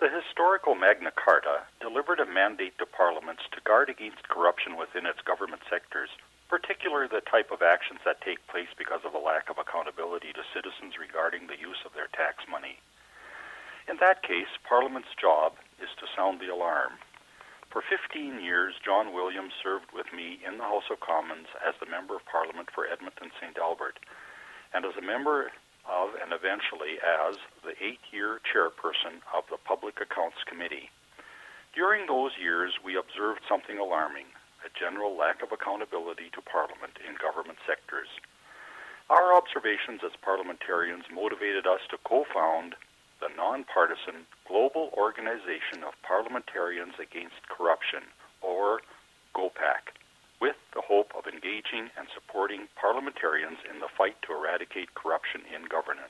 The historical Magna Carta delivered a mandate to parliaments to guard against corruption within its government sectors, particularly the type of actions that take place because of a lack of accountability to citizens regarding the use of their tax money. In that case, Parliament's job is to sound the alarm. For 15 years, John Williams served with me in the House of Commons as the Member of Parliament for Edmonton St. Albert, and as a member of, and eventually as, the 8-year chairperson of the Public Accounts Committee. During those years, we observed something alarming, a general lack of accountability to Parliament in government sectors. Our observations as parliamentarians motivated us to co-found the nonpartisan Global Organization of Parliamentarians Against Corruption, or GOPAC, with the hope of engaging and supporting parliamentarians in the fight to eradicate corruption in governance.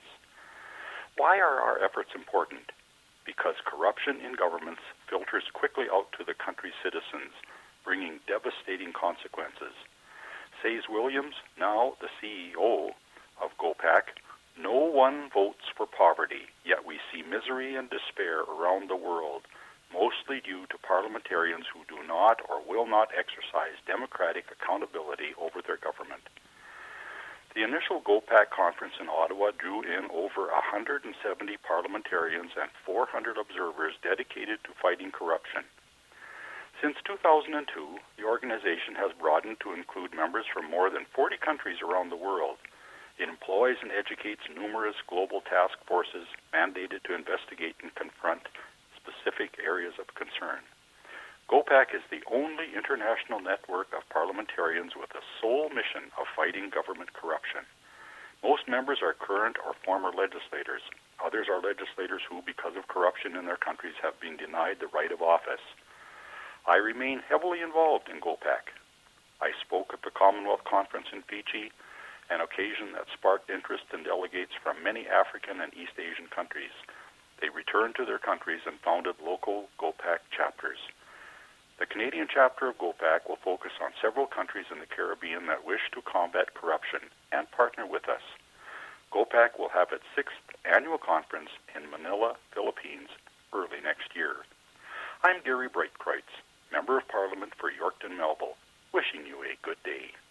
Why are our efforts important? Because corruption in governments filters quickly out to the country's citizens, bringing devastating consequences. Says Williams, now the CEO of GOPAC, no one votes for poverty, yet we see misery and despair around the world, mostly due to parliamentarians who do not or will not exercise democratic accountability over their government. The initial GOPAC conference in Ottawa drew in over 170 parliamentarians and 400 observers dedicated to fighting corruption. Since 2002, the organization has broadened to include members from more than 40 countries around the world. It employs and educates numerous global task forces mandated to investigate and confront specific areas of concern. GOPAC is the only international network of parliamentarians with the sole mission of fighting government corruption. Most members are current or former legislators. Others are legislators who, because of corruption in their countries, have been denied the right of office. I remain heavily involved in GOPAC. I spoke at the Commonwealth Conference in Fiji, an occasion that sparked interest in delegates from many African and East Asian countries. They returned to their countries and founded local GOPAC chapters. The Canadian chapter of GOPAC will focus on several countries in the Caribbean that wish to combat corruption and partner with us. GOPAC will have its 6th annual conference in Manila, Philippines, early next year. I'm Gary Breitkreutz, Member of Parliament for Yorkton Melville, wishing you a good day.